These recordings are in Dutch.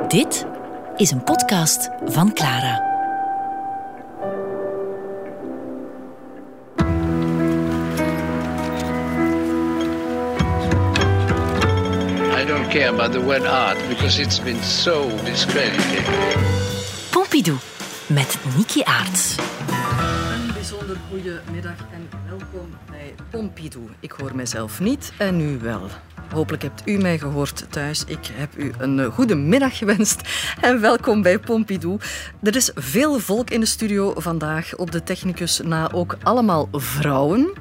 Dit is een podcast van Clara. I don't care about the word art because it's been so discredited. Pompidou met Niki Aarts. Een bijzonder goede middag en welkom bij Pompidou. Ik hoor mijzelf niet en u wel. Hopelijk hebt u mij gehoord thuis. Ik heb u een goede middag gewenst en welkom bij Pompidou. Er is veel volk in de studio vandaag. Op de technicus na ook allemaal vrouwen.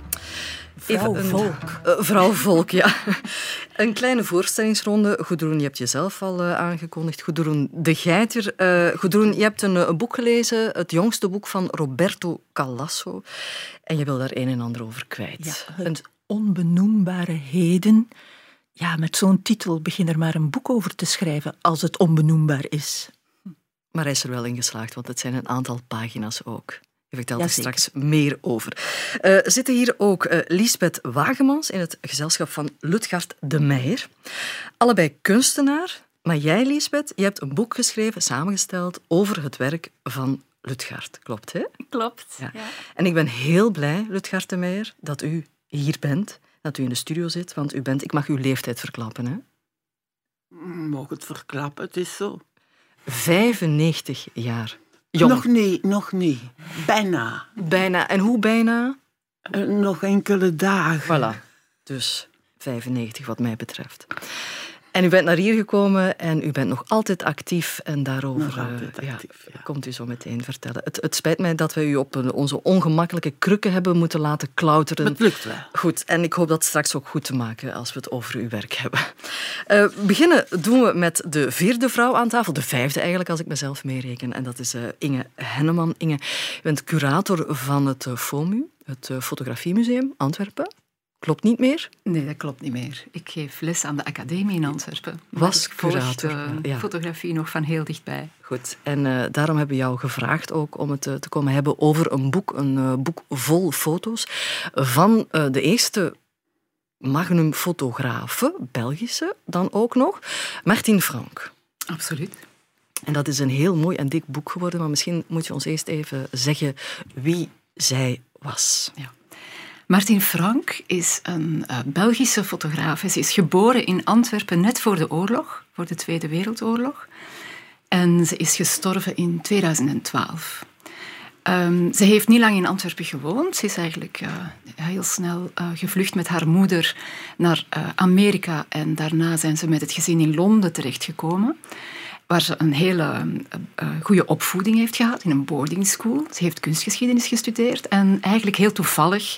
Vrouwvolk, ja. Een kleine voorstellingsronde. Gudrun, je hebt jezelf al aangekondigd. Gudrun de Geiter. Gudrun, je hebt een boek gelezen, het jongste boek van Roberto Calasso. En je wil daar een en ander over kwijt. Ja, het onbenoembare heden. Ja, met zo'n titel begin er maar een boek over te schrijven als het onbenoembaar is. Maar hij is er wel in geslaagd, want het zijn een aantal pagina's ook. Je vertelt er Jazeker. straks meer over. Zitten hier ook Liesbeth Wagemans in het gezelschap van Lutgard de Meijer. Allebei kunstenaar. Maar jij, Liesbeth, je hebt een boek geschreven, samengesteld, over het werk van Lutgard. Klopt, hè? Klopt, Ja. ja. En ik ben heel blij, Lutgard de Meijer, dat u hier bent. Dat u in de studio zit, want u bent... Ik mag uw leeftijd verklappen, hè? Mogen het verklappen, het is zo. 95 jaar. Jong. Nog niet. Bijna. Bijna. En hoe bijna? Nog enkele dagen. Voilà. Dus 95 wat mij betreft. En u bent naar hier gekomen en u bent nog altijd actief. En daarover Nog altijd actief, ja. komt u zo meteen vertellen. Het spijt mij dat wij u op onze ongemakkelijke krukken hebben moeten laten klauteren. Het lukt wel. Goed, en ik hoop dat straks ook goed te maken als we het over uw werk hebben. Beginnen doen we met de vierde vrouw aan tafel. De vijfde eigenlijk, als ik mezelf meereken. En dat is Inge Henneman. Inge, je bent curator van het FOMU, het Fotografiemuseum Antwerpen. Klopt niet meer? Nee, dat klopt niet meer. Ik geef les aan de academie in Antwerpen. Was ik volg curator, de ja. fotografie nog van heel dichtbij. Goed, en daarom hebben we jou gevraagd ook om het te komen hebben over een boek vol foto's van de eerste magnumfotografe, Belgische dan ook nog, Martin Frank. Absoluut. En dat is een heel mooi en dik boek geworden, maar misschien moet je ons eerst even zeggen wie zij was. Ja. Martin Frank is een Belgische fotograaf. Ze is geboren in Antwerpen net voor de oorlog, voor de Tweede Wereldoorlog. En ze is gestorven in 2012. Ze heeft niet lang in Antwerpen gewoond. Ze is eigenlijk heel snel gevlucht met haar moeder naar Amerika. En daarna zijn ze met het gezin in Londen terechtgekomen, waar ze een hele goede opvoeding heeft gehad in een boarding school. Ze heeft kunstgeschiedenis gestudeerd en eigenlijk heel toevallig,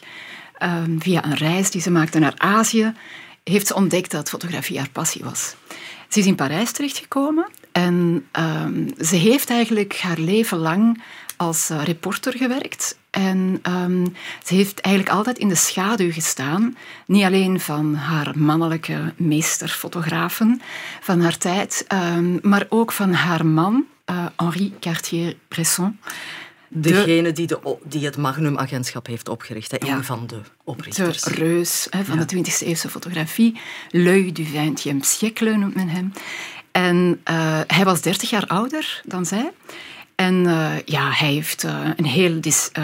via een reis die ze maakte naar Azië, heeft ze ontdekt dat fotografie haar passie was. Ze is in Parijs terechtgekomen en ze heeft eigenlijk haar leven lang als reporter gewerkt. En ze heeft eigenlijk altijd in de schaduw gestaan, niet alleen van haar mannelijke meesterfotografen van haar tijd, maar ook van haar man, Henri Cartier-Bresson. Degene die het Magnum-agentschap heeft opgericht, hè? Ja. Een van de oprichters. De reus van de 20e eeuwse fotografie. L'œil du 20e siècle noemt men hem. En hij was 30 jaar ouder dan zij. En hij heeft een heel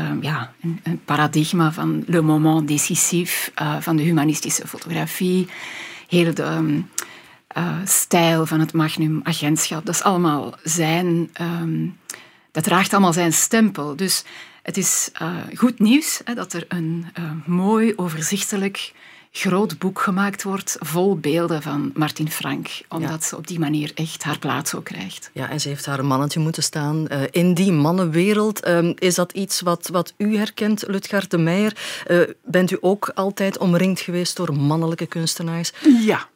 een paradigma van le moment décisif, van de humanistische fotografie, heel de stijl van het Magnum-agentschap. Dat is allemaal zijn... dat draagt allemaal zijn stempel. Dus het is goed nieuws dat er een mooi, overzichtelijk, groot boek gemaakt wordt vol beelden van Martin Frank, omdat ze op die manier echt haar plaats ook krijgt. Ja, en ze heeft haar mannetje moeten staan. In die mannenwereld, is dat iets wat u herkent, Lutgard de Meijer? Bent u ook altijd omringd geweest door mannelijke kunstenaars? Ja.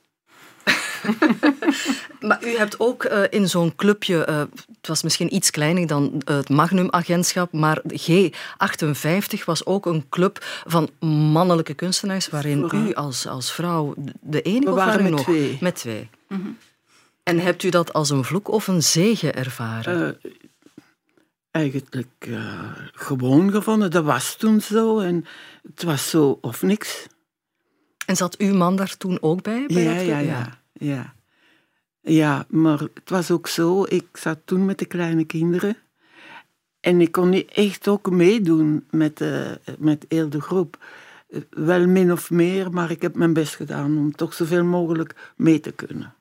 Maar u hebt ook in zo'n clubje, het was misschien iets kleiner dan het Magnum-agentschap, maar G58 was ook een club van mannelijke kunstenaars, waarin u als vrouw de enige We of waren waren met nog? twee. Met twee. Mm-hmm. En hebt u dat als een vloek of een zegen ervaren? Eigenlijk gewoon gevonden. Dat was toen zo en het was zo of niks. En zat uw man daar toen ook bij? Ja. Ja, maar het was ook zo. Ik zat toen met de kleine kinderen. En ik kon niet echt ook meedoen met heel de groep. Wel min of meer, maar ik heb mijn best gedaan om toch zoveel mogelijk mee te kunnen.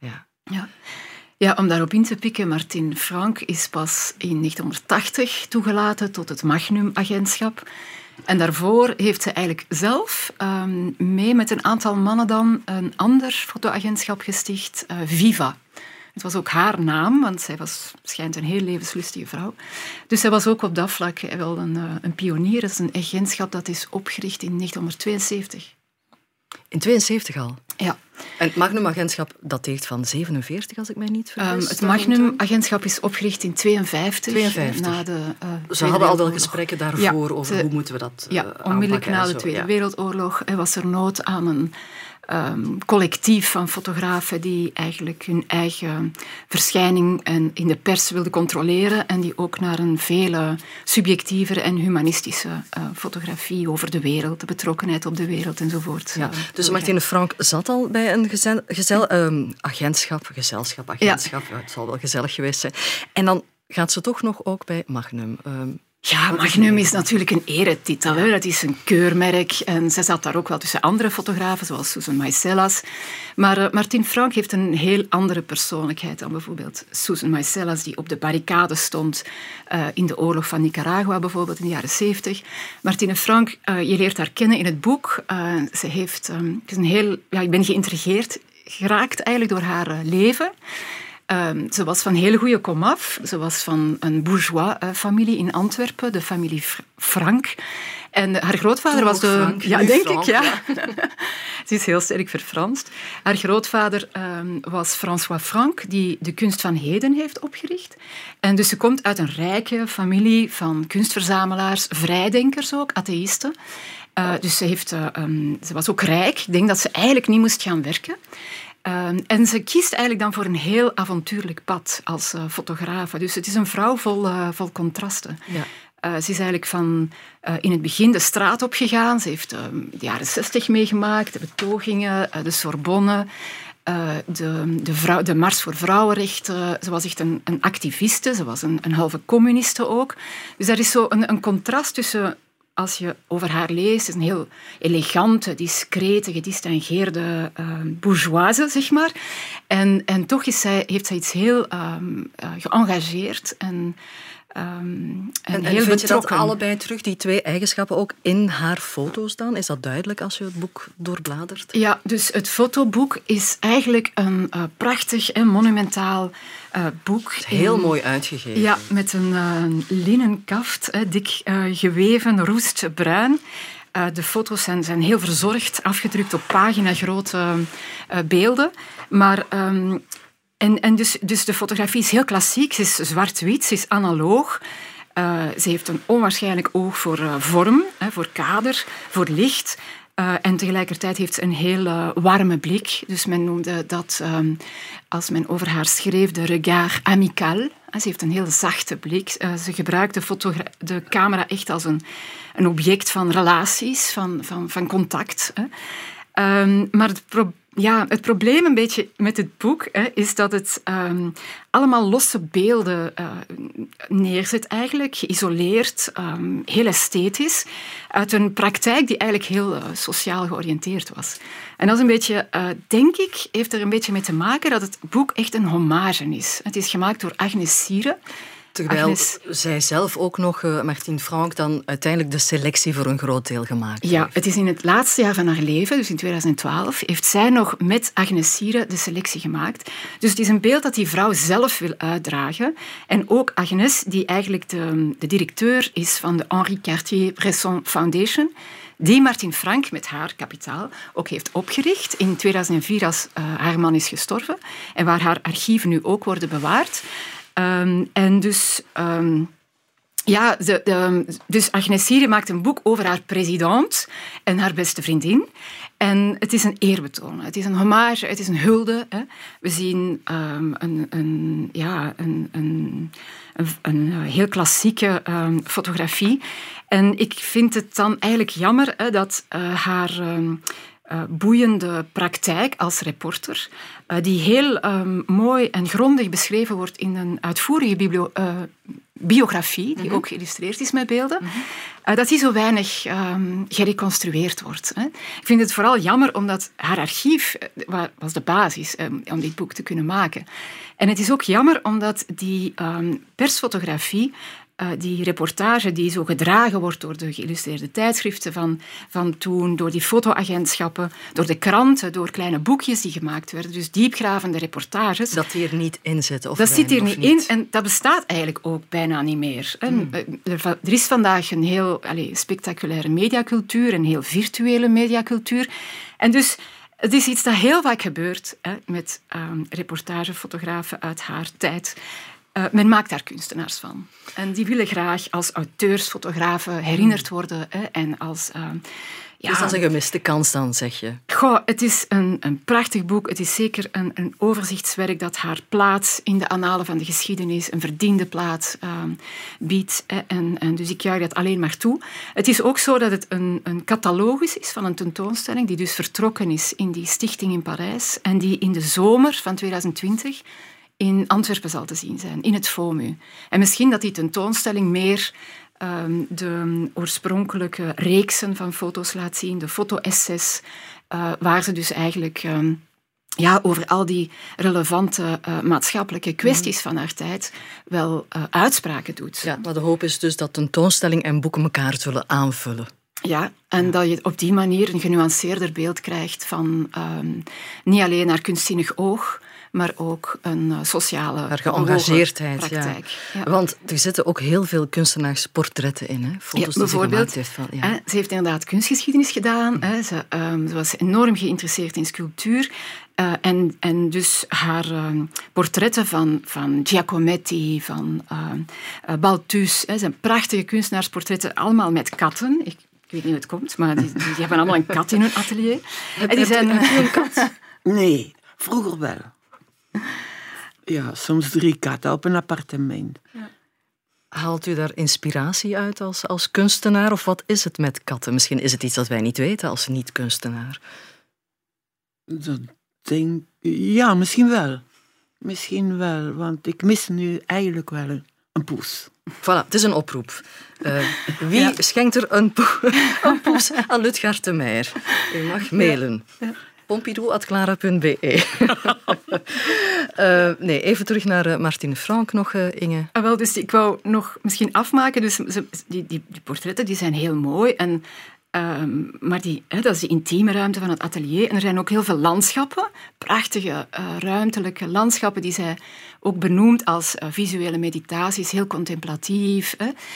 Ja, om daarop in te pikken, Martine Frank is pas in 1980 toegelaten tot het Magnum-agentschap. En daarvoor heeft ze eigenlijk zelf mee met een aantal mannen dan een ander fotoagentschap gesticht, Viva. Het was ook haar naam, want zij schijnt een heel levenslustige vrouw. Dus zij was ook op dat vlak wel een pionier. Het is een agentschap dat is opgericht in 1972. In 72 al? Ja. En het Magnum-agentschap dateert van 47, als ik mij niet vergis. Het Magnum-agentschap is opgericht in 52. Na de, Ze hadden al wel gesprekken daarvoor over hoe moeten we dat onmiddellijk na de Tweede Wereldoorlog was er nood aan een collectief van fotografen die eigenlijk hun eigen verschijning in de pers wilden controleren en die ook naar een veel subjectievere en humanistische fotografie over de wereld, de betrokkenheid op de wereld enzovoort. Ja, dus Martine Frank zat al bij een gezelschap. Het zal wel gezellig geweest zijn. En dan gaat ze toch nog ook bij Magnum. Ja, Magnum is natuurlijk een eretitel. Hè. Dat is een keurmerk. En zij zat daar ook wel tussen andere fotografen, zoals Susan Maicellas. Maar Martine Frank heeft een heel andere persoonlijkheid dan bijvoorbeeld Susan Maicellas, die op de barricade stond in de oorlog van Nicaragua, bijvoorbeeld in de jaren 70. Martine Frank, je leert haar kennen in het boek. Ze heeft, ik ben geïntrigeerd geraakt eigenlijk door haar leven. Ze was van hele goede komaf. Ze was van een bourgeois-familie in Antwerpen, de familie Frank. En haar grootvader was de... Frank, ja, denk Frank, ik, ja. Ze is heel sterk verfranst. Haar grootvader was François Frank, die de kunst van heden heeft opgericht. En dus ze komt uit een rijke familie van kunstverzamelaars, vrijdenkers ook, atheïsten. Dus ze was ook rijk. Ik denk dat ze eigenlijk niet moest gaan werken. En ze kiest eigenlijk dan voor een heel avontuurlijk pad als fotograaf. Dus het is een vrouw vol contrasten. Ja. Ze is eigenlijk in het begin de straat opgegaan. Ze heeft de jaren 60 meegemaakt, de betogingen, de Sorbonne, de Mars voor Vrouwenrechten. Ze was echt een activiste, ze was een halve communiste ook. Dus er is zo een contrast tussen... Als je over haar leest, is een heel elegante, discrete, gedistingeerde bourgeoise, zeg maar. En toch heeft zij iets heel geëngageerd en heel vind betrokken. je dat allebei terug, die twee eigenschappen, ook in haar foto's dan? Is dat duidelijk als je het boek doorbladert? Ja, dus het fotoboek is eigenlijk een prachtig en monumentaal boek. Heel mooi uitgegeven. Ja, met een linnen kaft, dik geweven, roestbruin. De foto's zijn heel verzorgd, afgedrukt op paginagrote beelden. Maar... Dus de fotografie is heel klassiek. Ze is zwart-wit, ze is analoog. Ze heeft een onwaarschijnlijk oog voor vorm, voor kader, voor licht. En tegelijkertijd heeft ze een heel warme blik. Dus men noemde dat, als men over haar schreef, de regard amical. Ze heeft een heel zachte blik. Ze gebruikt de camera echt als een object van relaties, van contact. Maar het probleem een beetje met het boek is dat het allemaal losse beelden neerzet eigenlijk, geïsoleerd, heel esthetisch, uit een praktijk die eigenlijk heel sociaal georiënteerd was. En dat is een beetje, denk ik, heeft er een beetje mee te maken dat het boek echt een hommage is. Het is gemaakt door Agnes Sire. Terwijl zij zelf ook nog, Martine Frank, dan uiteindelijk de selectie voor een groot deel gemaakt heeft. Ja, het is in het laatste jaar van haar leven, dus in 2012, heeft zij nog met Agnes Sire de selectie gemaakt. Dus het is een beeld dat die vrouw zelf wil uitdragen. En ook Agnes, die eigenlijk de directeur is van de Henri Cartier-Bresson Foundation, die Martine Frank met haar kapitaal ook heeft opgericht in 2004 als haar man is gestorven en waar haar archieven nu ook worden bewaard. Dus Agnes Sire maakt een boek over haar president en haar beste vriendin. En het is een eerbetoon, het is een hommage, het is een hulde. Hè. We zien een heel klassieke fotografie. En ik vind het dan eigenlijk jammer dat haar boeiende praktijk als reporter, die heel mooi en grondig beschreven wordt in een uitvoerige biografie, die ook geïllustreerd is met beelden, dat die zo weinig gereconstrueerd wordt. Hè. Ik vind het vooral jammer, omdat haar archief was de basis om dit boek te kunnen maken. En het is ook jammer, omdat die persfotografie, die reportage die zo gedragen wordt door de geïllustreerde tijdschriften van toen, door die fotoagentschappen, door de kranten, door kleine boekjes die gemaakt werden, dus diepgravende reportages. Dat die er niet in zitten? Dat zit hier niet in en dat bestaat eigenlijk ook bijna niet meer. Er is vandaag een heel spectaculaire mediacultuur, een heel virtuele mediacultuur. En dus het is iets dat heel vaak gebeurt met reportagefotografen uit haar tijd. Men maakt daar kunstenaars van. En die willen graag als auteursfotografen herinnerd worden. En als... Dus dat is een gemiste kans dan, zeg je? Goh, het is een prachtig boek. Het is zeker een overzichtswerk dat haar plaats in de annalen van de geschiedenis, een verdiende plaats biedt. En dus ik juich dat alleen maar toe. Het is ook zo dat het een catalogus is van een tentoonstelling die dus vertrokken is in die stichting in Parijs en die in de zomer van 2020 in Antwerpen zal te zien zijn, in het FOMU. En misschien dat die tentoonstelling meer de oorspronkelijke reeksen van foto's laat zien, de foto-essays, waar ze dus eigenlijk over al die relevante maatschappelijke kwesties van haar tijd wel uitspraken doet. Ja, maar de hoop is dus dat tentoonstelling en boeken elkaar zullen aanvullen. Ja, en dat je op die manier een genuanceerder beeld krijgt van niet alleen haar kunstzinnig oog, maar ook een sociale geëngageerdheid. praktijk. Ja. Want er zitten ook heel veel kunstenaarsportretten in. Hè? Foto's die ze gemaakt heeft. Ze heeft inderdaad kunstgeschiedenis gedaan. Ze was enorm geïnteresseerd in sculptuur. En dus haar portretten van Giacometti, van Balthus, zijn prachtige kunstenaarsportretten, allemaal met katten. Ik weet niet hoe het komt, maar die hebben allemaal een kat in hun atelier. Heb je een kat? Nee, vroeger wel. Ja, soms 3 katten op een appartement. Ja. Haalt u daar inspiratie uit als kunstenaar? Of wat is het met katten? Misschien is het iets dat wij niet weten als niet-kunstenaar. Ja, misschien wel. Misschien wel, want ik mis nu eigenlijk wel een poes. Voilà, het is een oproep. Wie schenkt er een poes aan Lutgaert de Meijer? U mag mailen. Ja. Pompidou@clara.be. Nee, even terug naar Martine Frank nog, Inge. Wel, dus ik wou nog misschien afmaken. Dus die portretten die zijn heel mooi. Maar dat is de intieme ruimte van het atelier. En er zijn ook heel veel landschappen, prachtige ruimtelijke landschappen die zij ook benoemt als visuele meditaties, heel contemplatief.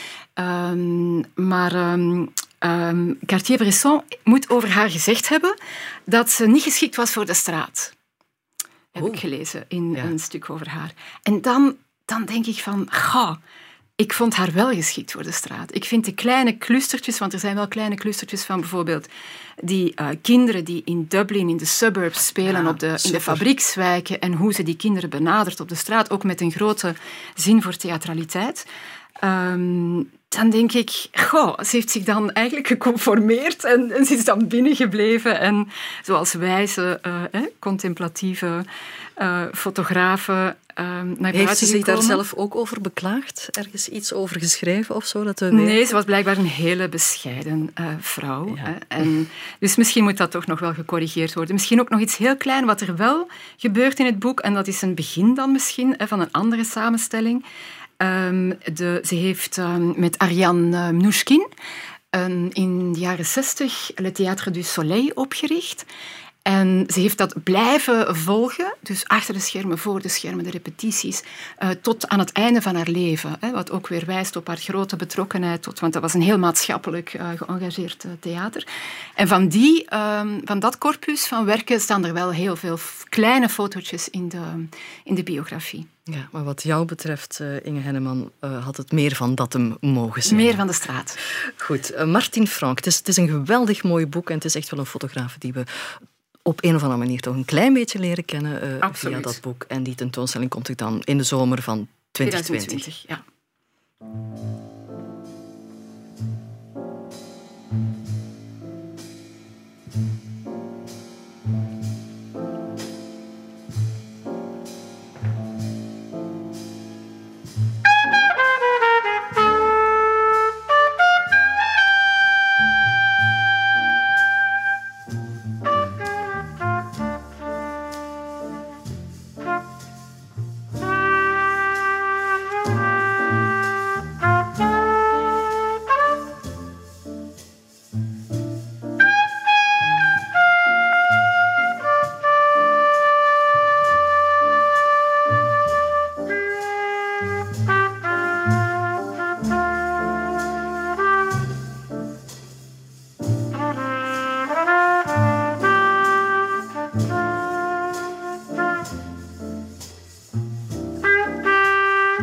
Cartier-Bresson moet over haar gezegd hebben dat ze niet geschikt was voor de straat. Heb ik gelezen in een stuk over haar. En dan denk ik van, ik vond haar wel geschikt voor de straat. Ik vind de kleine clustertjes, want er zijn wel kleine clustertjes van bijvoorbeeld die kinderen die in Dublin, in de suburbs spelen in de fabriekswijken en hoe ze die kinderen benadert op de straat, ook met een grote zin voor theatraliteit. Dan denk ik, ze heeft zich dan eigenlijk geconformeerd en ze is dan binnengebleven. En zoals wijze, contemplatieve fotografen naar buiten Heeft ze zich gekomen. daar zelf ook over beklaagd? Ergens iets over geschreven of zo? Nee, ze was blijkbaar een hele bescheiden vrouw. Ja. En dus misschien moet dat toch nog wel gecorrigeerd worden. Misschien ook nog iets heel klein wat er wel gebeurt in het boek. En dat is een begin dan misschien van een andere samenstelling. Ze heeft met Ariane Mnouchkine in de jaren 60 Le Théâtre du Soleil opgericht. En ze heeft dat blijven volgen, dus achter de schermen, voor de schermen, de repetities, tot aan het einde van haar leven. Wat ook weer wijst op haar grote betrokkenheid, want dat was een heel maatschappelijk geëngageerd theater. En van dat corpus van werken staan er wel heel veel kleine fotootjes in de biografie. Ja, maar wat jou betreft, Inge Henneman, had het meer van dat hem mogen zijn. Meer van de straat. Goed, Martine Frank. Het is een geweldig mooi boek en het is echt wel een fotograaf die we op een of andere manier toch een klein beetje leren kennen via dat boek. En die tentoonstelling komt er dan in de zomer van 2020. 2020, ja.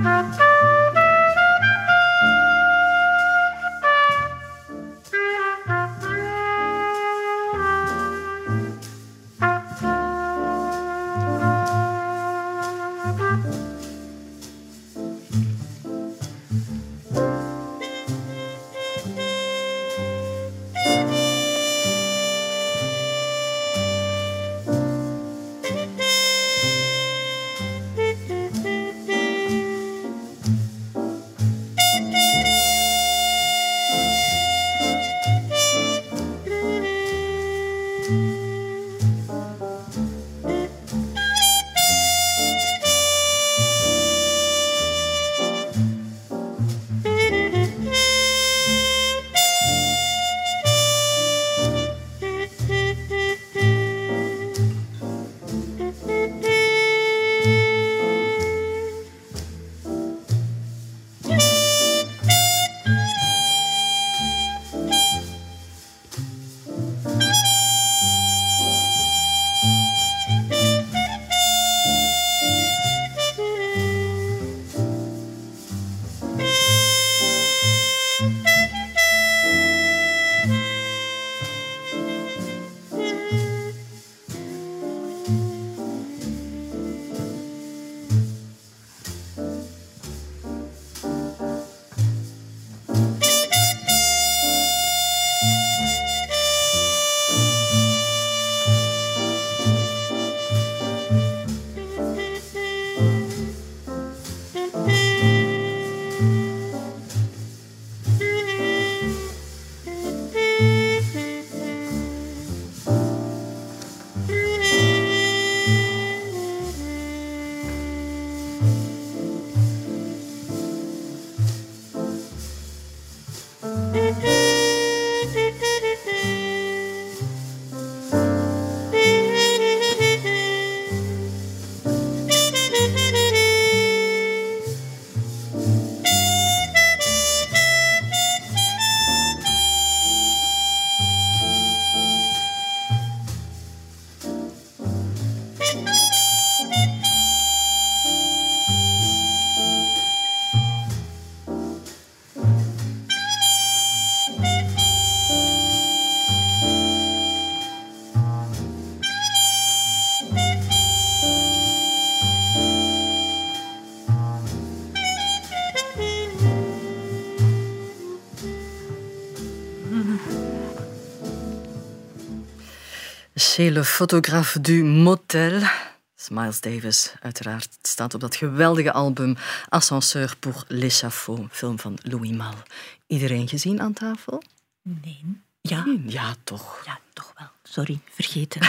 Chez le photographe du motel. Miles Davis, uiteraard. Het staat op dat geweldige album Ascenseur pour l'échafaud, film van Louis Malle. Iedereen gezien aan tafel? Nee. Ja. Ja, toch. Ja, toch wel. Sorry, vergeten.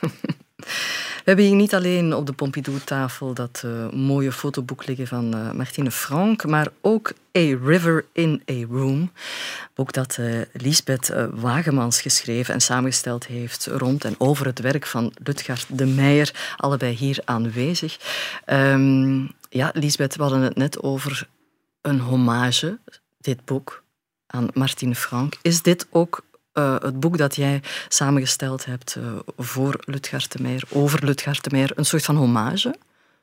We hebben hier niet alleen op de Pompidou-tafel dat mooie fotoboek liggen van Martine Franck, maar ook A River in a Room. Boek dat Lisbeth Wagemans geschreven en samengesteld heeft rond en over het werk van Lutgard de Meijer, allebei hier aanwezig. Ja, Lisbeth, we hadden het net over een hommage, dit boek, aan Martine Franck. Is dit ook het boek dat jij samengesteld hebt voor Lutgard de Meijer, over Lutgard de Meijer, een soort van hommage?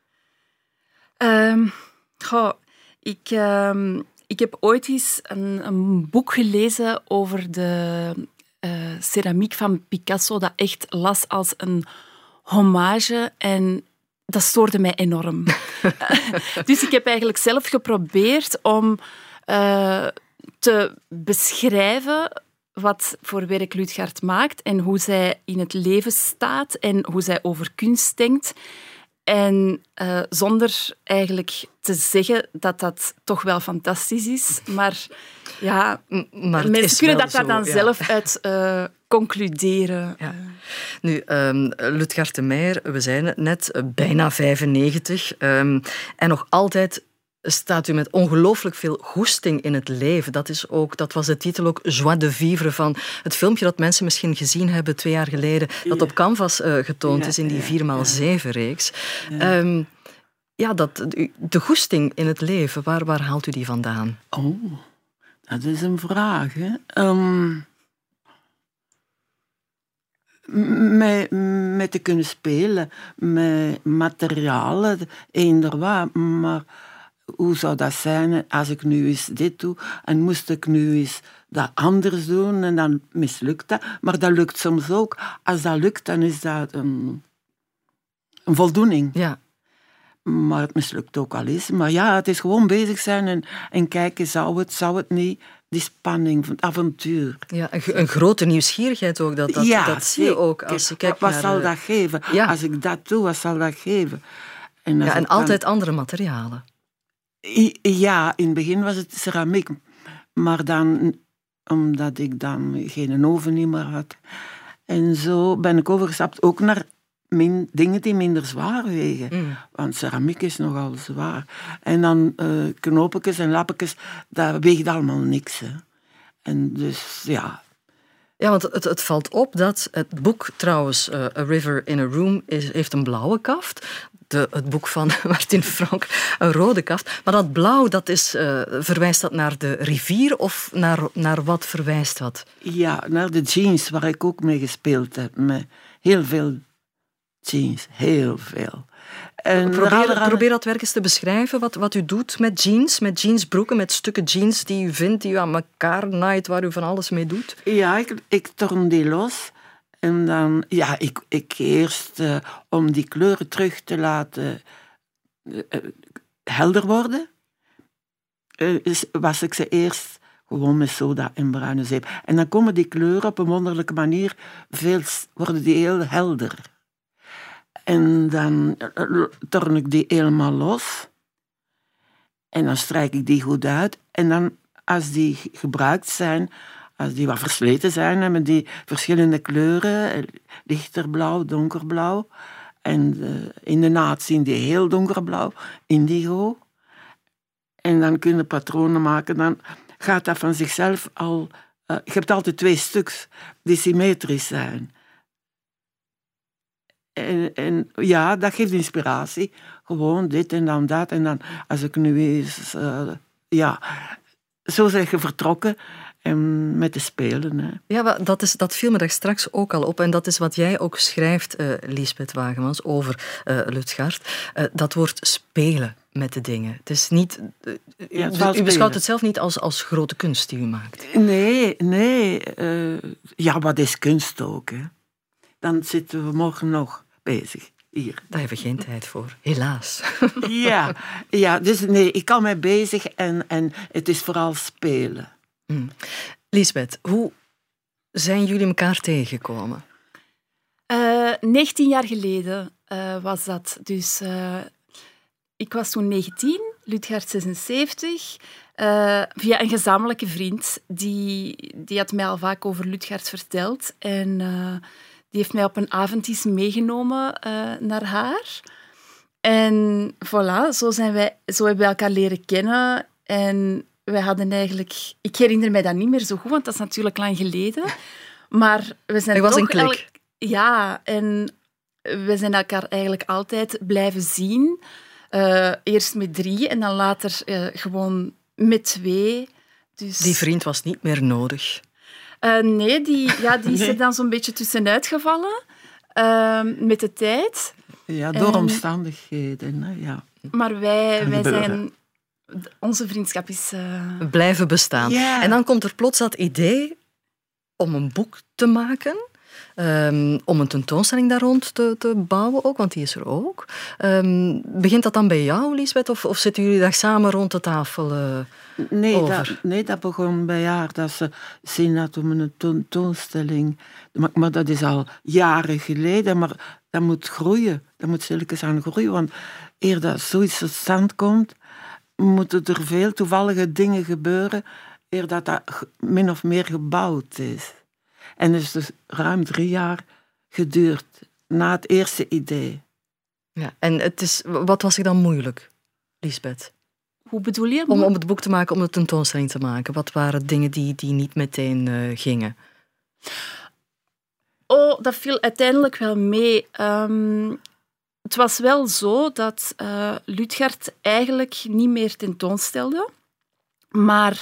Ik heb ooit eens een boek gelezen over de ceramiek van Picasso dat echt las als een hommage en dat stoorde mij enorm. Dus ik heb eigenlijk zelf geprobeerd om te beschrijven wat voor werk Lutgard maakt en hoe zij in het leven staat en hoe zij over kunst denkt. En zonder eigenlijk te zeggen dat dat toch wel fantastisch is. Maar ja, mensen kunnen dat daar dan zelf uit concluderen. Ja. Nu, Lutgard de Meijer, we zijn het net, bijna 95. En nog altijd staat u met ongelooflijk veel goesting in het leven. Dat was de titel ook, Joie de vivre, van het filmpje dat mensen misschien gezien hebben 2 jaar geleden, dat op Canvas getoond is in die 4x7-reeks. De goesting in het leven, waar haalt u die vandaan? Oh, dat is een vraag, hè. Met te kunnen spelen, met materialen, eender wat, maar hoe zou dat zijn als ik nu eens dit doe en moest ik nu eens dat anders doen en dan mislukt dat. Maar dat lukt soms ook. Als dat lukt, dan is dat een voldoening. Ja. Maar het mislukt ook al eens. Maar ja, het is gewoon bezig zijn en kijken, zou het niet? Die spanning, het avontuur. Ja, een grote nieuwsgierigheid ook, dat zie je ook. Als je kijkt wat naar, zal dat geven? Ja. Als ik dat doe, wat zal dat geven? En altijd andere materialen. Ja, in het begin was het ceramiek. Maar dan, omdat ik dan geen oven niet meer had. En zo ben ik overgestapt ook naar dingen die minder zwaar wegen. Want ceramiek is nogal zwaar. En dan knoopjes en lappetjes, dat weegt allemaal niks. Hè. En dus, ja. Ja, want het valt op dat het boek trouwens, A River in a Room, heeft een blauwe kaft. Het boek van Martin Frank, een rode kaft. Maar dat blauw, verwijst dat naar de rivier of naar wat verwijst dat? Ja, naar de jeans waar ik ook mee gespeeld heb. Met heel veel jeans, heel veel. En probeer dat werk eens te beschrijven, wat u doet met jeansbroeken, met stukken jeans die u vindt, die u aan elkaar naait, waar u van alles mee doet. Ja, ik torn die los. En dan, ja, ik eerst, om die kleuren terug te laten helder worden, was ik ze eerst gewoon met soda en bruine zeep. En dan komen die kleuren op een wonderlijke manier, worden die heel helder. En dan torn ik die helemaal los. En dan strijk ik die goed uit. En dan, als die gebruikt zijn, als die wat versleten zijn, hebben die verschillende kleuren, lichter blauw, donkerblauw. En in de naad zien die heel donkerblauw, indigo. En dan kun je patronen maken, dan gaat dat van zichzelf al... je hebt altijd 2 stuks die symmetrisch zijn. En ja, dat geeft inspiratie. Gewoon dit en dan dat. En dan, als ik nu eens... zo zeg je vertrokken met te spelen. Hè. Ja, dat viel me daar straks ook al op. En dat is wat jij ook schrijft, Liesbeth Wagemans, over Lutgaert. Dat woord spelen met de dingen. Het is niet... u beschouwt het zelf niet als grote kunst die u maakt. Nee. Ja, wat is kunst ook, hè? Dan zitten we morgen nog bezig hier. Daar hebben we geen tijd voor, helaas. Ja, dus nee, ik kan mij bezig en het is vooral spelen. Liesbeth, hoe zijn jullie elkaar tegengekomen? 19 jaar geleden was dat. Dus ik was toen 19, Lutgaert 76. Via een gezamenlijke vriend. Die had mij al vaak over Lutgaert verteld. En die heeft mij op een avond meegenomen naar haar. En voilà, zo hebben we elkaar leren kennen. En wij hadden eigenlijk... Ik herinner mij dat niet meer zo goed, want dat is natuurlijk lang geleden. Maar we zijn was een klik. Ja, en we zijn elkaar eigenlijk altijd blijven zien. Eerst met 3 en dan later gewoon met 2. Dus... Die vriend was niet meer nodig. Nee, die is er dan zo'n beetje tussenuit gevallen met de tijd. Ja, door omstandigheden. Hè, ja. Maar wij zijn... Onze vriendschap is... blijven bestaan. Yeah. En dan komt er plots dat idee om een boek te maken... om een tentoonstelling daar rond te bouwen ook, want die is er ook. Begint dat dan bij jou, Liesbeth, of zitten jullie daar samen rond de tafel over? Dat begon bij haar, dat ze zin had om een tentoonstelling. Maar dat is al jaren geleden, maar dat moet groeien. Dat moet stilletjes aan groeien, want eer dat zoiets tot stand komt, moeten er veel toevallige dingen gebeuren, eer dat min of meer gebouwd is. En het is dus ruim 3 jaar geduurd na het eerste idee. Ja, en wat was er dan moeilijk, Liesbeth? Hoe bedoel je? Om het boek te maken, om de tentoonstelling te maken. Wat waren dingen die niet meteen gingen? Oh, dat viel uiteindelijk wel mee. Het was wel zo dat Lutgaert eigenlijk niet meer tentoonstelde. Maar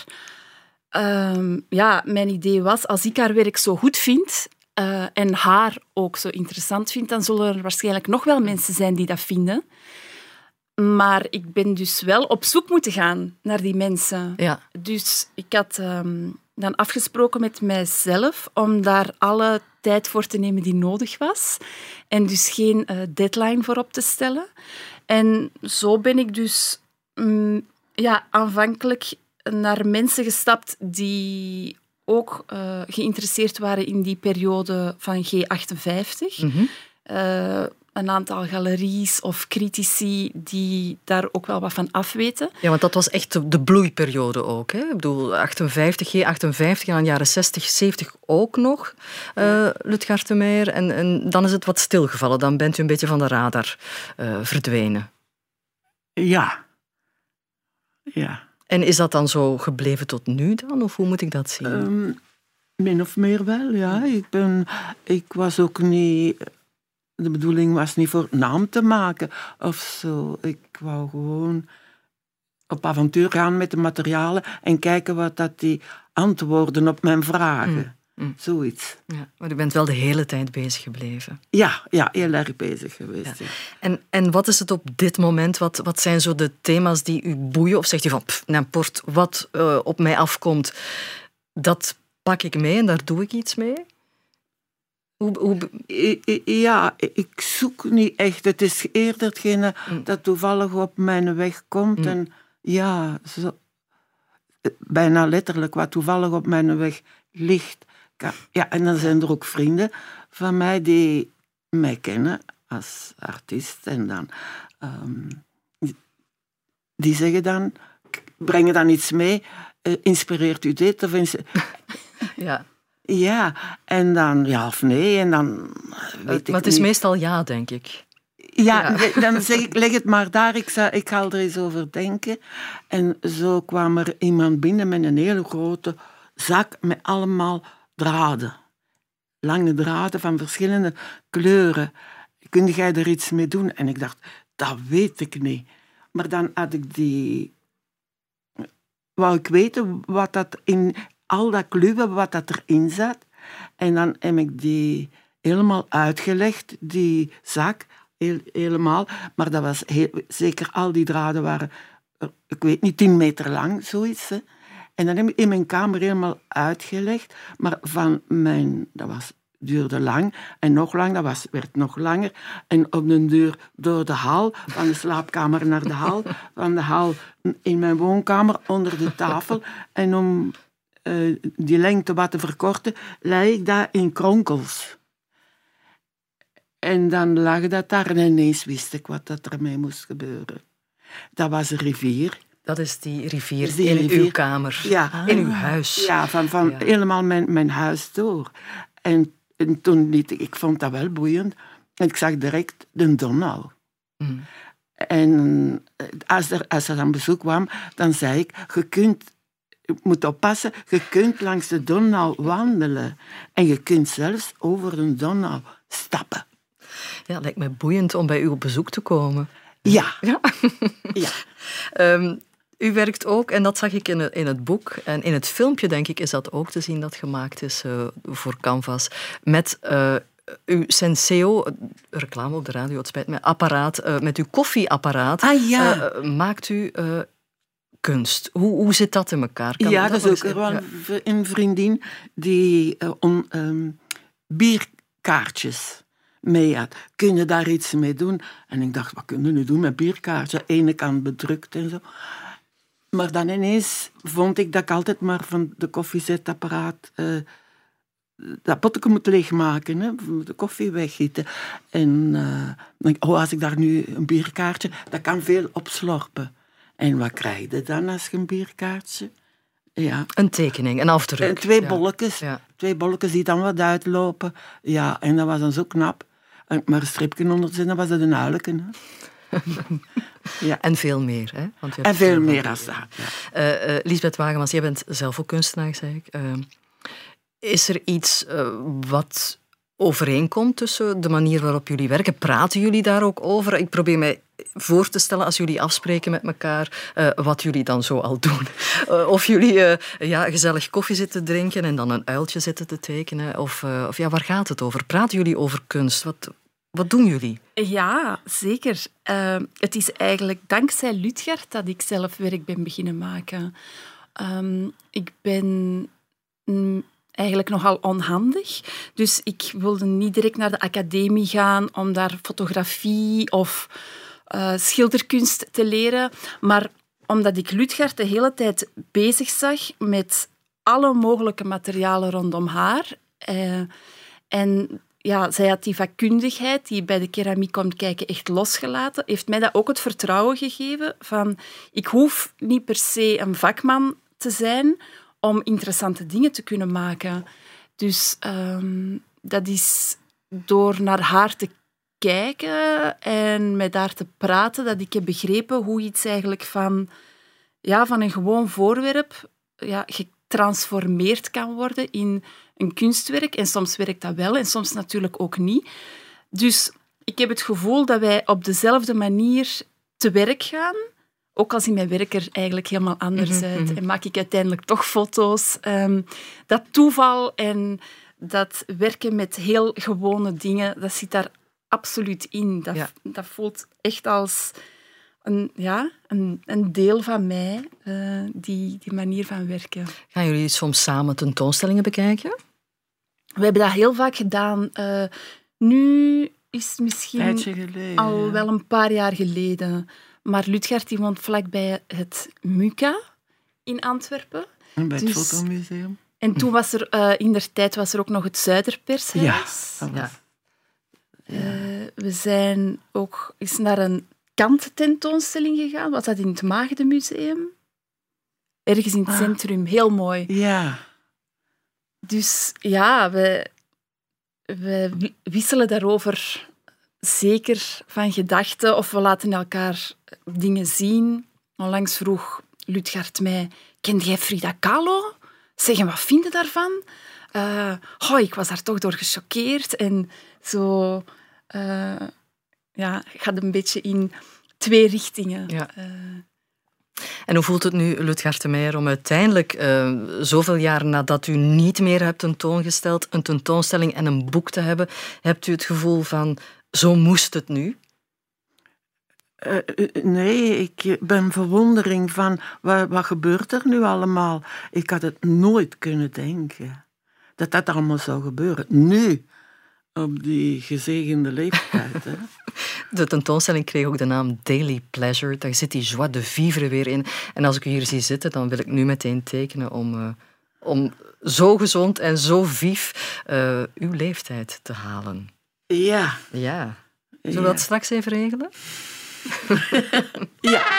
mijn idee was, als ik haar werk zo goed vind en haar ook zo interessant vind, dan zullen er waarschijnlijk nog wel mensen zijn die dat vinden. Maar ik ben dus wel op zoek moeten gaan naar die mensen. Ja. Dus ik had dan afgesproken met mijzelf om daar alle tijd voor te nemen die nodig was. En dus geen deadline voor op te stellen. En zo ben ik dus aanvankelijk naar mensen gestapt die ook geïnteresseerd waren in die periode van G58. Mm-hmm. Een aantal galeries of critici die daar ook wel wat van afweten. Ja, want dat was echt de bloeiperiode ook. Hè? Ik bedoel, G58 en dan jaren 60, 70 ook nog, Lutgaert de Meijer. En dan is het wat stilgevallen. Dan bent u een beetje van de radar verdwenen. Ja. En is dat dan zo gebleven tot nu dan? Of hoe moet ik dat zien? Min of meer wel, ja. Ik was ook niet... De bedoeling was niet voor naam te maken of zo. Ik wou gewoon op avontuur gaan met de materialen en kijken wat dat die antwoorden op mijn vragen. Zoiets. Ja, maar u bent wel de hele tijd bezig gebleven. Ja, heel erg bezig geweest. Ja. Ja. En wat is het op dit moment? Wat zijn zo de thema's die u boeien? Of zegt u van, n'importe wat op mij afkomt, dat pak ik mee en daar doe ik iets mee? Ja, ik zoek niet echt. Het is eerder hetgene dat toevallig op mijn weg komt. En ja, bijna letterlijk wat toevallig op mijn weg ligt. Ja, en dan zijn er ook vrienden van mij die mij kennen als artiest. En dan die zeggen dan, brengen dan iets mee, inspireert u dit? Of ja. Ja, en dan ja of nee, en dan weet ik Maar het is niet. meestal ja, denk ik. Ja, dan zeg ik, leg het maar daar, ik ga er eens over denken. En zo kwam er iemand binnen met een hele grote zak met allemaal draden. Lange draden van verschillende kleuren. Kun jij er iets mee doen? En ik dacht, dat weet ik niet. Maar dan had ik wou ik weten wat dat in... Al dat kluwen, wat dat erin zat. En dan heb ik die helemaal uitgelegd, die zak, helemaal. Maar dat was zeker, al die draden waren, ik weet niet, 10 meter lang, zoiets. Hè. En dan heb ik in mijn kamer helemaal uitgelegd. Maar duurde lang en nog lang, werd nog langer. En op den duur door de hal, van de slaapkamer naar de hal, van de hal in mijn woonkamer, onder de tafel. En om... die lengte wat te verkorten, lag ik daar in kronkels. En dan lag dat daar en ineens wist ik wat dat ermee moest gebeuren. Dat was een rivier. Dat is die rivier in uw kamer, in uw huis. Ja, van helemaal mijn huis door. En toen ik vond dat wel boeiend. En ik zag direct de Donau. En als er dan bezoek kwam, dan zei ik, je moet oppassen, je kunt langs de Donau wandelen. En je kunt zelfs over de Donau stappen. Ja, het lijkt me boeiend om bij u op bezoek te komen. Ja. U werkt ook, en dat zag ik in het boek, en in het filmpje, denk ik, is dat ook te zien dat gemaakt is voor Canvas, met uw Senseo, reclame op de radio, het spijt me, apparaat, met uw koffieapparaat, maakt u... kunst. Hoe zit dat in elkaar? Dat is ook wel een vriendin die bierkaartjes mee had. Kun je daar iets mee doen? En ik dacht, wat kunnen we nu doen met bierkaartjes? Ene kant bedrukt en zo. Maar dan ineens vond ik dat ik altijd maar van de koffiezetapparaat dat potje moet leegmaken, hè, de koffie weggieten. En als ik daar nu een bierkaartje, dat kan veel opslorpen. En wat krijg je dan als je een bierkaartje? Ja. Een tekening, een afdruk. En 2 bolletjes. Ja. 2 bolletjes die dan wat uitlopen. Ja, en dat was dan zo knap. Maar een stripje onder zin, dat was het een huileken. Ja. En veel meer. Hè? Want en veel meer als dat. Ja. Liesbeth Wagemans, jij bent zelf ook kunstenaar, zei ik. Is er iets wat overeenkomt tussen de manier waarop jullie werken? Praten jullie daar ook over? Ik probeer mij voor te stellen, als jullie afspreken met elkaar, wat jullie dan zo al doen. Of jullie gezellig koffie zitten drinken en dan een uiltje zitten te tekenen. Of waar gaat het over? Praten jullie over kunst? Wat doen jullie? Ja, zeker. Het is eigenlijk dankzij Lutgert dat ik zelf werk ben beginnen maken. Ik ben eigenlijk nogal onhandig. Dus ik wilde niet direct naar de academie gaan om daar fotografie of schilderkunst te leren. Maar omdat ik Lutgert de hele tijd bezig zag met alle mogelijke materialen rondom haar. En ja, zij had die vakkundigheid die bij de keramiek komt kijken echt losgelaten. Heeft mij dat ook het vertrouwen gegeven van ik hoef niet per se een vakman te zijn om interessante dingen te kunnen maken. Dus dat is door naar haar te kijken en met haar te praten dat ik heb begrepen hoe iets eigenlijk van een gewoon voorwerp getransformeerd kan worden in een kunstwerk. En soms werkt dat wel en soms natuurlijk ook niet. Dus ik heb het gevoel dat wij op dezelfde manier te werk gaan. Ook al ziet mijn werk er eigenlijk helemaal anders uit. En maak ik uiteindelijk toch foto's. Dat toeval en dat werken met heel gewone dingen, dat zit daar absoluut in. Dat voelt echt als een deel van mij, die manier van werken. Gaan jullie soms samen tentoonstellingen bekijken? We hebben dat heel vaak gedaan. Nu is het misschien al wel een paar jaar geleden. Maar Lutgert die woont vlakbij het MUCA in Antwerpen. En bij het Fotomuseum. En toen was er, indertijd was er ook nog het Zuiderpershuis. Ja. We zijn ook eens naar een kanttentoonstelling gegaan. Was dat in het Maagdenmuseum? Ergens in het centrum. Heel mooi. Ja. Dus ja, we wisselen daarover zeker van gedachten of we laten elkaar dingen zien. Onlangs vroeg Lutgert mij, kende jij Frida Kahlo? Zeg, wat vind je daarvan? Ik was daar toch door gechoqueerd. En zo gaat een beetje in twee richtingen. Ja. En hoe voelt het nu, Lutgert de Meijer, om uiteindelijk, zoveel jaar nadat u niet meer hebt tentoongesteld, een tentoonstelling en een boek te hebben? Hebt u het gevoel van, zo moest het nu? Nee, ik ben verwondering van, wat gebeurt er nu allemaal? Ik had het nooit kunnen denken dat dat allemaal zou gebeuren. Nu, op die gezegende leeftijd. Hè. De tentoonstelling kreeg ook de naam Daily Pleasure. Daar zit die joie de vivre weer in. En als ik u hier zie zitten, dan wil ik nu meteen tekenen om zo gezond en zo vief uw leeftijd te halen. Ja. Ja. Zullen we dat straks even regelen? Ja.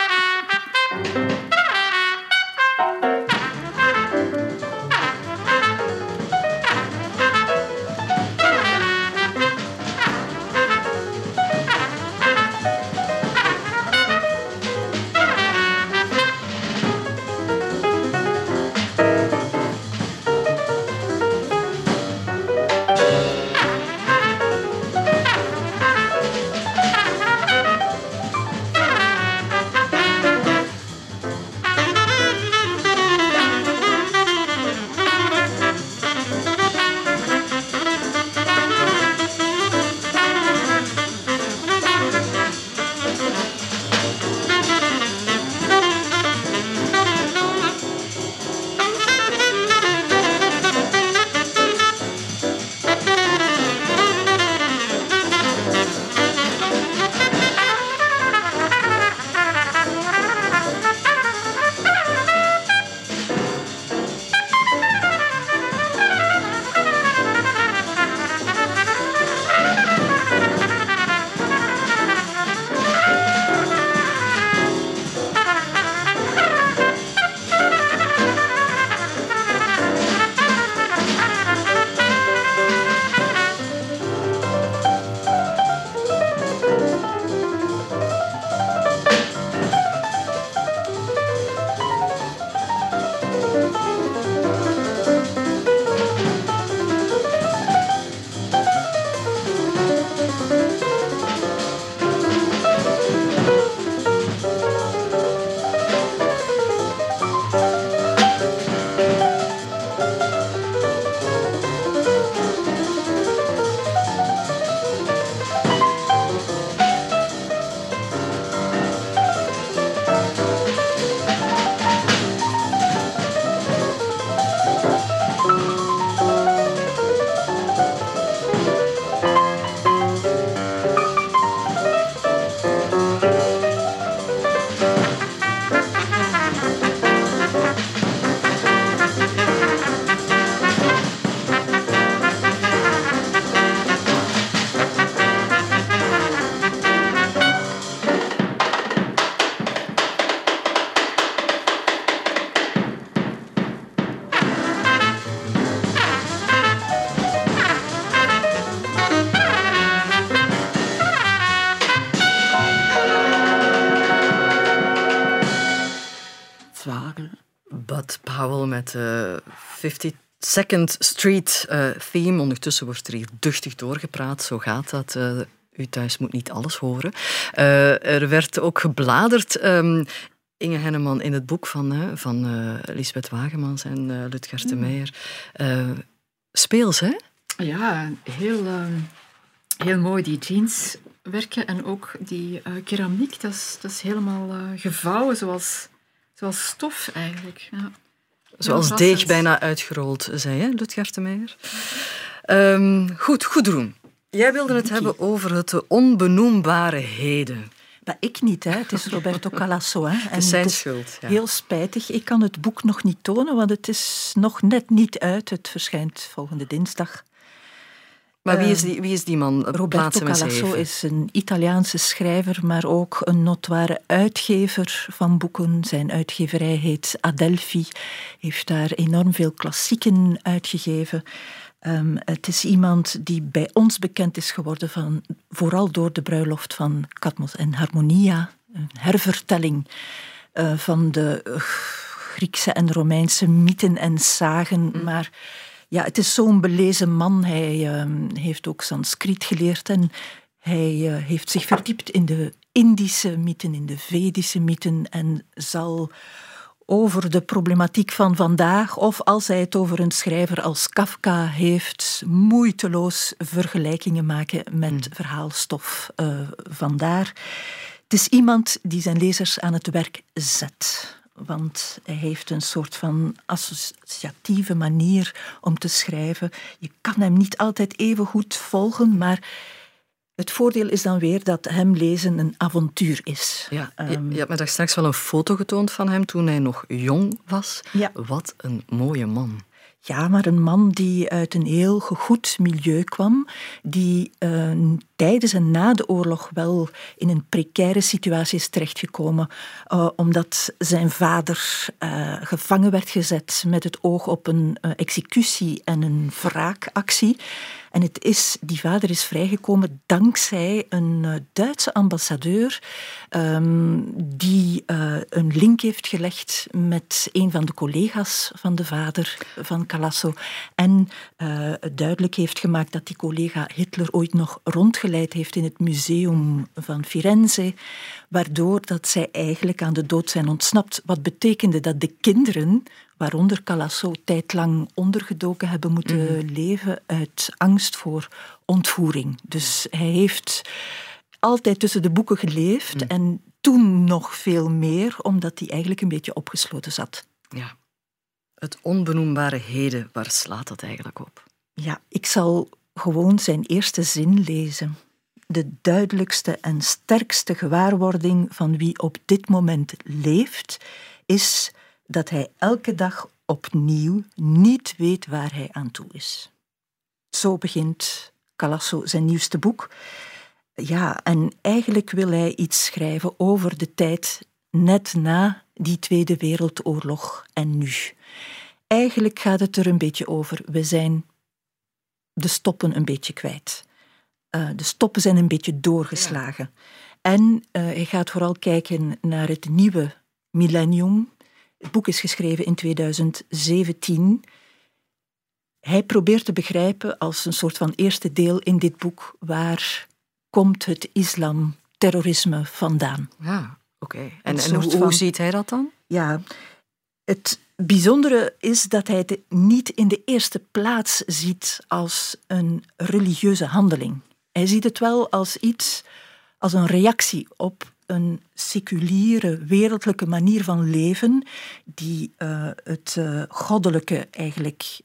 Bud Powell met 52nd Street theme. Ondertussen wordt er hier duchtig doorgepraat. Zo gaat dat. U thuis moet niet alles horen. Er werd ook gebladerd, Inge Henneman, in het boek van Lisbeth Wagemans en Ludger de Meijer. Speels, hè? Ja, heel mooi, die jeanswerken en ook die keramiek. Dat is helemaal gevouwen zoals stof eigenlijk. Ja. Zoals deeg bijna uitgerold, zei hè, Ludger de Meijer. Goed, Gudrun. Jij wilde het hebben over het onbenoembare heden. Maar ik niet, hè. Het is Roberto Calasso. Hè. Het is zijn schuld. Ja. Heel spijtig. Ik kan het boek nog niet tonen, want het is nog net niet uit. Het verschijnt volgende dinsdag. Maar wie is die man? Roberto Calasso is een Italiaanse schrijver, maar ook een notoire uitgever van boeken. Zijn uitgeverij heet Adelphi. Heeft daar enorm veel klassieken uitgegeven. Het is iemand die bij ons bekend is geworden vooral door de bruiloft van Cadmus en Harmonia, een hervertelling van de Griekse en Romeinse mythen en sagen. Maar ja, het is zo'n belezen man. Hij heeft ook Sanskriet geleerd en hij heeft zich verdiept in de Indische mythen, in de Vedische mythen en zal over de problematiek van vandaag, of als hij het over een schrijver als Kafka heeft, moeiteloos vergelijkingen maken met verhaalstof. Vandaar. Het is iemand die zijn lezers aan het werk zet. Want hij heeft een soort van associatieve manier om te schrijven. Je kan hem niet altijd even goed volgen, maar het voordeel is dan weer dat hem lezen een avontuur is. Ja, je hebt me daar straks wel een foto getoond van hem toen hij nog jong was. Ja. Wat een mooie man. Ja, maar een man die uit een heel gegoed milieu kwam, die tijdens en na de oorlog wel in een precaire situatie is terechtgekomen, omdat zijn vader gevangen werd gezet met het oog op een executie en een wraakactie. En die vader is vrijgekomen dankzij een Duitse ambassadeur die een link heeft gelegd met een van de collega's van de vader van Calasso en duidelijk heeft gemaakt dat die collega Hitler ooit nog rondgeleid heeft in het museum van Firenze, waardoor dat zij eigenlijk aan de dood zijn ontsnapt. Wat betekende dat de kinderen, waaronder Calasso, tijdlang ondergedoken hebben moeten leven uit angst voor ontvoering. Dus hij heeft altijd tussen de boeken geleefd en toen nog veel meer, omdat hij eigenlijk een beetje opgesloten zat. Ja. Het onbenoembare heden, waar slaat dat eigenlijk op? Ja, ik zal gewoon zijn eerste zin lezen. De duidelijkste en sterkste gewaarwording van wie op dit moment leeft, is dat hij elke dag opnieuw niet weet waar hij aan toe is. Zo begint Calasso zijn nieuwste boek. Ja, en eigenlijk wil hij iets schrijven over de tijd net na die Tweede Wereldoorlog en nu. Eigenlijk gaat het er een beetje over. We zijn de stoppen een beetje kwijt. De stoppen zijn een beetje doorgeslagen. Ja. En hij gaat vooral kijken naar het nieuwe millennium. Het boek is geschreven in 2017. Hij probeert te begrijpen als een soort van eerste deel in dit boek, waar komt het islamterrorisme vandaan? Ja, oké. En hoe ziet hij dat dan? Ja, het bijzondere is dat hij het niet in de eerste plaats ziet als een religieuze handeling. Hij ziet het wel als iets, als een reactie op een seculiere, wereldlijke manier van leven die het goddelijke eigenlijk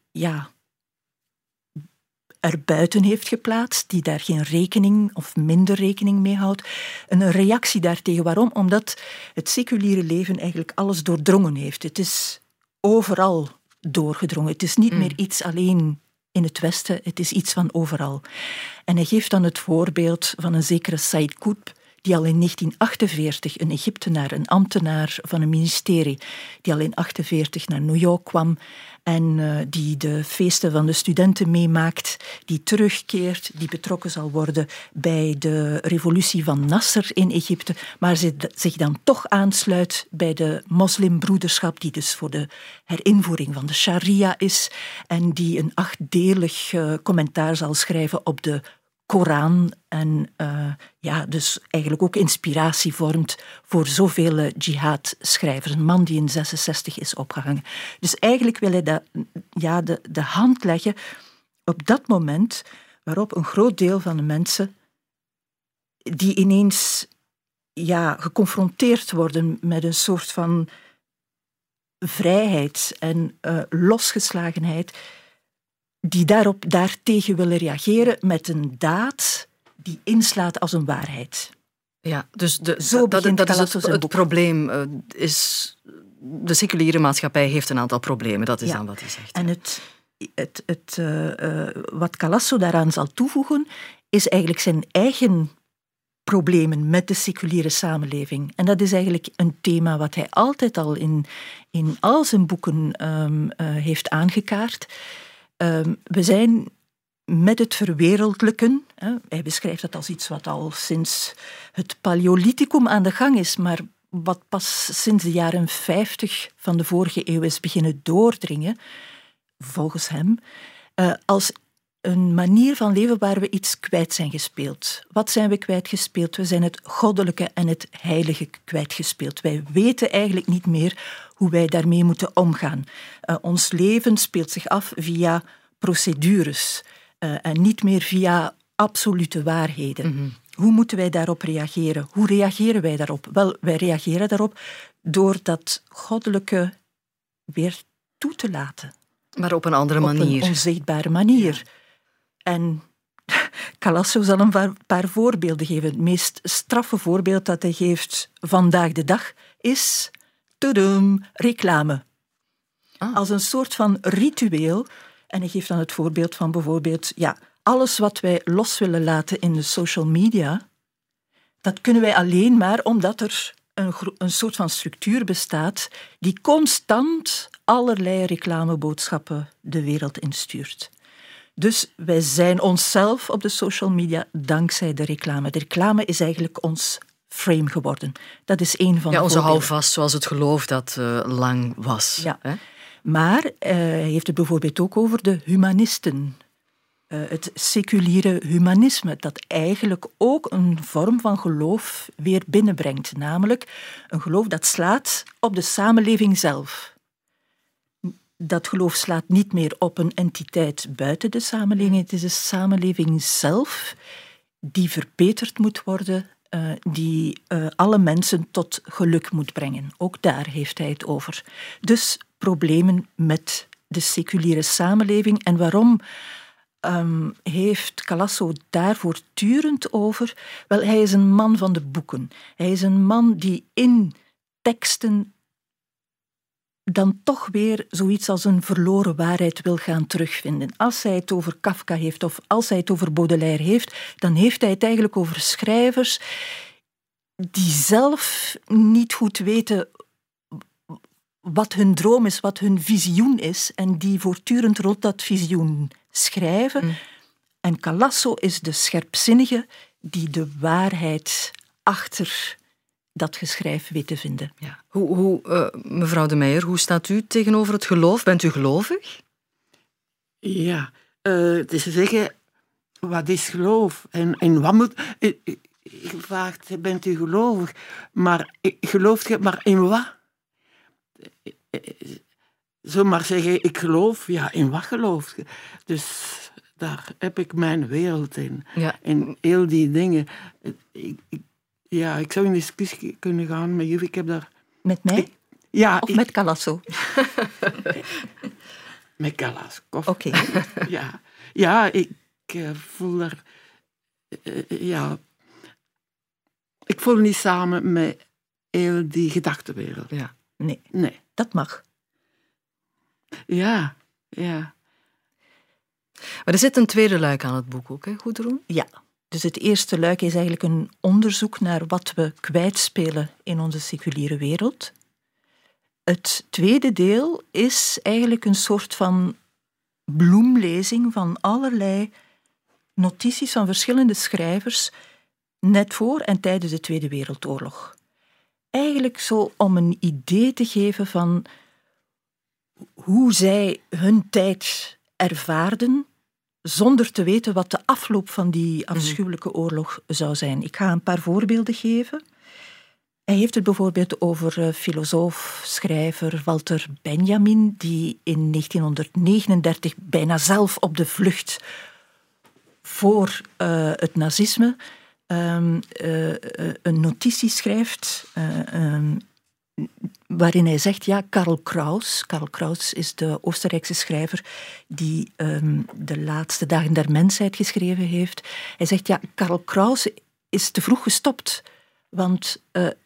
erbuiten heeft geplaatst, die daar geen rekening of minder rekening mee houdt. Een reactie daartegen. Waarom? Omdat het seculiere leven eigenlijk alles doordrongen heeft. Het is overal doorgedrongen. Het is niet meer iets alleen in het Westen, het is iets van overal. En hij geeft dan het voorbeeld van een zekere Said Qutb, die al in 1948, een Egyptenaar, een ambtenaar van een ministerie, die al in 1948 naar New York kwam en die de feesten van de studenten meemaakt, die terugkeert, die betrokken zal worden bij de revolutie van Nasser in Egypte, maar zich dan toch aansluit bij de moslimbroederschap, die dus voor de herinvoering van de sharia is en die een 8-delig commentaar zal schrijven op de Koran en dus eigenlijk ook inspiratie vormt voor zoveel jihad-schrijvers. Een man die in 1966 is opgehangen. Dus eigenlijk wil hij de hand leggen op dat moment waarop een groot deel van de mensen die ineens geconfronteerd worden met een soort van vrijheid en losgeslagenheid, die daartegen willen reageren met een daad die inslaat als een waarheid. Ja, dus dat is het probleem. De seculiere maatschappij heeft een aantal problemen, dat is dan wat hij zegt. En wat Calasso daaraan zal toevoegen, is eigenlijk zijn eigen problemen met de seculiere samenleving. En dat is eigenlijk een thema wat hij altijd al in al zijn boeken heeft aangekaart. We zijn met het verwereldlijken, hij beschrijft dat als iets wat al sinds het Paleolithicum aan de gang is, maar wat pas sinds de jaren 50 van de vorige eeuw is beginnen doordringen, volgens hem, als een manier van leven waar we iets kwijt zijn gespeeld. Wat zijn we kwijtgespeeld? We zijn het goddelijke en het heilige kwijtgespeeld. Wij weten eigenlijk niet meer hoe wij daarmee moeten omgaan. Ons leven speelt zich af via procedures en niet meer via absolute waarheden. Mm-hmm. Hoe moeten wij daarop reageren? Hoe reageren wij daarop? Wel, wij reageren daarop door dat goddelijke weer toe te laten. Maar op een andere manier. Op een onzichtbare manier. Ja. En Calasso zal een paar voorbeelden geven. Het meest straffe voorbeeld dat hij geeft vandaag de dag is reclame. Als een soort van ritueel. En hij geeft dan het voorbeeld van bijvoorbeeld alles wat wij los willen laten in de social media, dat kunnen wij alleen maar omdat er een soort van structuur bestaat die constant allerlei reclameboodschappen de wereld instuurt. Dus wij zijn onszelf op de social media dankzij de reclame. De reclame is eigenlijk ons frame geworden. Dat is een van de onze houvast, zoals het geloof dat lang was. Ja. Hè? Maar hij heeft het bijvoorbeeld ook over de humanisten. Het seculiere humanisme, dat eigenlijk ook een vorm van geloof weer binnenbrengt. Namelijk een geloof dat slaat op de samenleving zelf. Dat geloof slaat niet meer op een entiteit buiten de samenleving. Het is de samenleving zelf die verbeterd moet worden, die alle mensen tot geluk moet brengen. Ook daar heeft hij het over. Dus problemen met de seculiere samenleving. En waarom heeft Calasso daar voortdurend over? Wel, hij is een man van de boeken. Hij is een man die in teksten dan toch weer zoiets als een verloren waarheid wil gaan terugvinden. Als hij het over Kafka heeft of als hij het over Baudelaire heeft, dan heeft hij het eigenlijk over schrijvers die zelf niet goed weten wat hun droom is, wat hun visioen is en die voortdurend rond dat visioen schrijven. En Calasso is de scherpzinnige die de waarheid achter dat geschrijf weet te vinden. Ja. Mevrouw de Meijer, hoe staat u tegenover het geloof? Bent u gelovig? Ja, dus ze zeggen, wat is geloof? En wat moet... Je vraagt, bent u gelovig? Maar gelooft je maar in wat? Zomaar zeggen, ik geloof, ja, in wat geloof je? Dus daar heb ik mijn wereld in. Ja. En heel die dingen. Ik zou in discussie kunnen gaan met jullie. Ik heb daar... Met mij? Of met Calasso? Met Calasso. Oké. Ja, ik voel daar... Ik voel niet samen met heel die gedachtenwereld. Ja. Nee, dat mag. Ja. Maar er zit een tweede luik aan het boek ook, hè, Gudrun? Ja. Dus het eerste luik is eigenlijk een onderzoek naar wat we kwijtspelen in onze seculiere wereld. Het tweede deel is eigenlijk een soort van bloemlezing van allerlei notities van verschillende schrijvers net voor en tijdens de Tweede Wereldoorlog. Eigenlijk zo om een idee te geven van hoe zij hun tijd ervaarden, zonder te weten wat de afloop van die afschuwelijke oorlog zou zijn. Ik ga een paar voorbeelden geven. Hij heeft het bijvoorbeeld over filosoof, schrijver Walter Benjamin, die in 1939 bijna zelf op de vlucht voor het nazisme een notitie schrijft waarin hij zegt, ja, Karl Kraus is de Oostenrijkse schrijver die de laatste dagen der mensheid geschreven heeft. Hij zegt, ja, Karl Kraus is te vroeg gestopt, want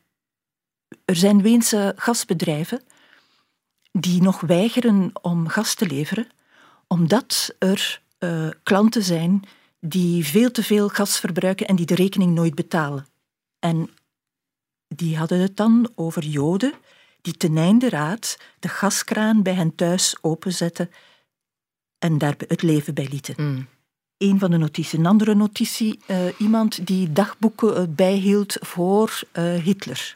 er zijn Weense gasbedrijven die nog weigeren om gas te leveren, omdat er klanten zijn die veel te veel gas verbruiken en die de rekening nooit betalen. En die hadden het dan over Joden die ten einde raad de gaskraan bij hen thuis openzetten en daar het leven bij lieten. Een van de notities. Een andere notitie, iemand die dagboeken bijhield voor Hitler.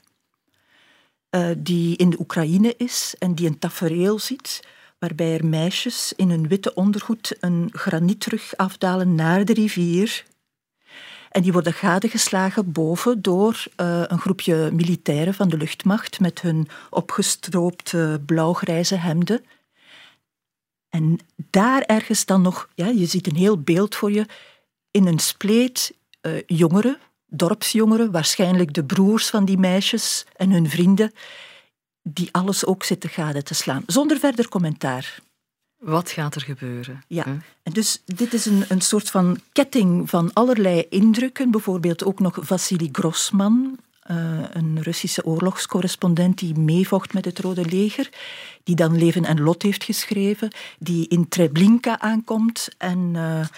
Die in de Oekraïne is en die een tafereel ziet waarbij er meisjes in hun witte ondergoed een granietbrug afdalen naar de rivier. En die worden gadegeslagen boven door een groepje militairen van de luchtmacht met hun opgestroopte blauwgrijze hemden. En daar ergens dan nog, ja, je ziet een heel beeld voor je, in een spleet jongeren, dorpsjongeren, waarschijnlijk de broers van die meisjes en hun vrienden, die alles ook zitten gade te slaan, zonder verder commentaar. Wat gaat er gebeuren? Ja, en dus dit is een soort van ketting van allerlei indrukken. Bijvoorbeeld ook nog Vassili Grossman, een Russische oorlogscorrespondent die meevocht met het Rode Leger, die dan Leven en Lot heeft geschreven, die in Treblinka aankomt. En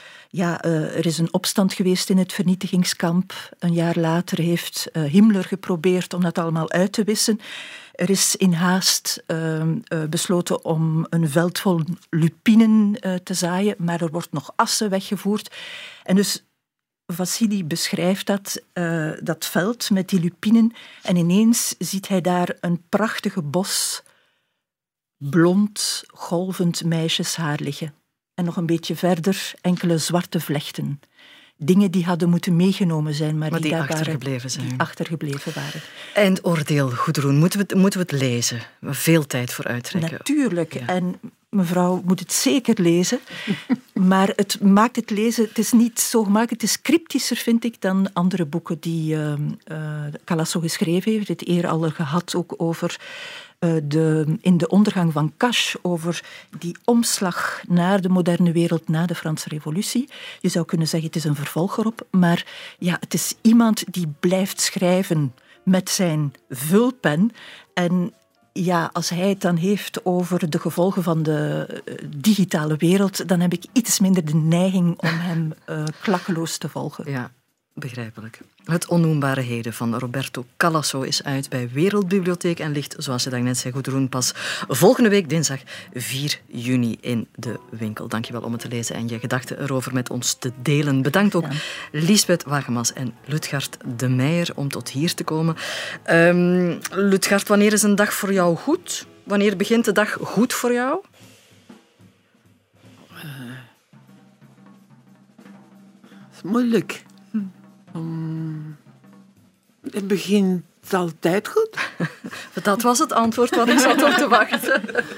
er is een opstand geweest in het vernietigingskamp. Een jaar later heeft Himmler geprobeerd om dat allemaal uit te wissen. Er is in haast besloten om een veld vol lupinen te zaaien, maar er wordt nog assen weggevoerd. En dus Vassili beschrijft dat veld met die lupinen en ineens ziet hij daar een prachtige bos blond, golvend meisjeshaar liggen. En nog een beetje verder enkele zwarte vlechten. Dingen die hadden moeten meegenomen zijn, maar die daar achtergebleven waren. Eindoordeel, Gudrun. Moeten we het lezen? Veel tijd voor uittrekken. Natuurlijk. Ja. En mevrouw moet het zeker lezen. Maar het maakt het lezen, het is niet zo gemaakt, het is cryptischer, vind ik, dan andere boeken die Calasso geschreven heeft. Het eer al gehad ook over in de ondergang van Cache, over die omslag naar de moderne wereld na de Franse Revolutie. Je zou kunnen zeggen, het is een vervolg erop, maar ja, het is iemand die blijft schrijven met zijn vulpen. En ja, als hij het dan heeft over de gevolgen van de digitale wereld, dan heb ik iets minder de neiging om hem klakkeloos te volgen. Ja, begrijpelijk. Het onnoembare heden van Roberto Calasso is uit bij Wereldbibliotheek en ligt, zoals je daarnet zei, Gudrun, pas volgende week dinsdag 4 juni in de winkel. Dankjewel om het te lezen en je gedachten erover met ons te delen. Bedankt ook Lisbeth Wagemas en Lutgard de Meijer om tot hier te komen. Lutgard, wanneer is een dag voor jou goed? Wanneer begint de dag goed voor jou? Dat is moeilijk. Het begint altijd goed. Dat was het antwoord wat ik zat op te wachten.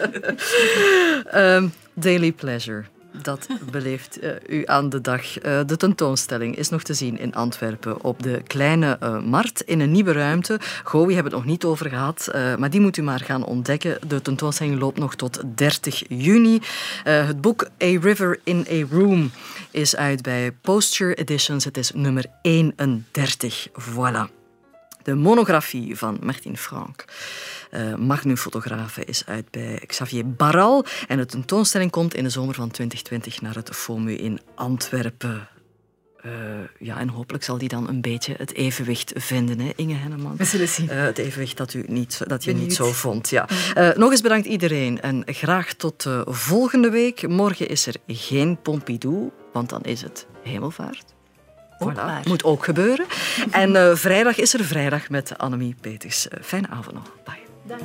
Daily pleasure. Dat beleeft u aan de dag. De tentoonstelling is nog te zien in Antwerpen op de Kleine Markt in een nieuwe ruimte. We hebben het nog niet over gehad, maar die moet u maar gaan ontdekken. De tentoonstelling loopt nog tot 30 juni. Het boek A River in a Room is uit bij Posture Editions. Het is nummer 31. Voilà. De monografie van Martin Frank, Magnum-fotografe, is uit bij Xavier Barral. En de tentoonstelling komt in de zomer van 2020 naar het FOMU in Antwerpen. En hopelijk zal die dan een beetje het evenwicht vinden, hè, Inge Henneman. We zullen zien. Het evenwicht dat je niet zo vond. Ja. Nog eens bedankt iedereen en graag tot volgende week. Morgen is er geen Pompidou, want dan is het Hemelvaart. Voilà. Moet ook gebeuren. En vrijdag is er Vrijdag met Annemie Peters. Fijne avond nog. Bye. Dag.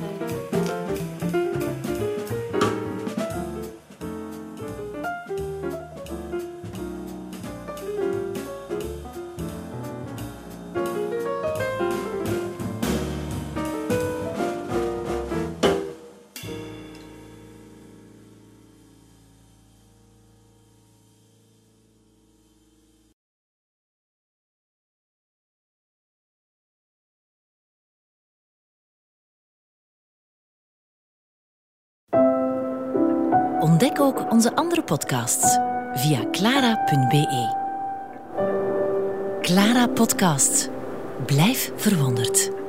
Ontdek ook onze andere podcasts via clara.be. Clara Podcast. Blijf verwonderd.